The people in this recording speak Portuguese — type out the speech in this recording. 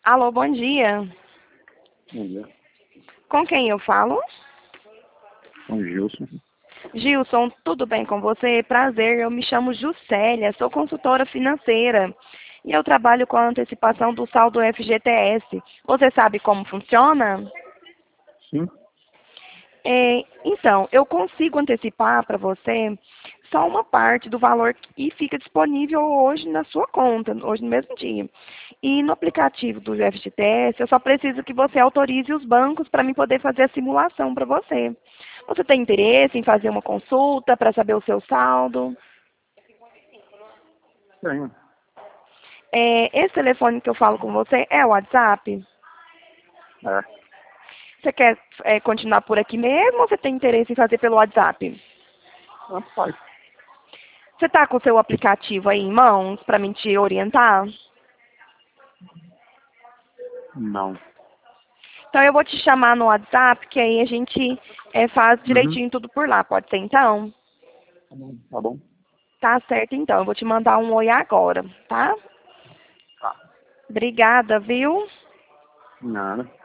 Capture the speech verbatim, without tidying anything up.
Alô, bom dia. Bom dia. Com quem eu falo? Com Gilson. Gilson, tudo bem com você? Prazer, eu me chamo Juscelia, sou consultora financeira e eu trabalho com a antecipação do saldo F G T S. Você sabe como funciona? Sim? É, então, eu consigo antecipar para você só uma parte do valor que fica disponível hoje na sua conta, hoje no mesmo dia. E no aplicativo do F G T S, eu só preciso que você autorize os bancos para mim poder fazer a simulação para você. Você tem interesse em fazer uma consulta para saber o seu saldo? Tenho. É, esse telefone que eu falo com você é o WhatsApp? É. Você quer é, continuar por aqui mesmo ou você tem interesse em fazer pelo WhatsApp? Rapaz. Você está com o seu aplicativo aí em mãos para mim te orientar? Não. Então eu vou te chamar no WhatsApp, que aí a gente é, faz Uhum. direitinho tudo por lá. Pode ser então? Tá bom. Tá bom. Tá certo então. Eu vou te mandar um oi agora, tá? Tá. Obrigada, viu? Nada.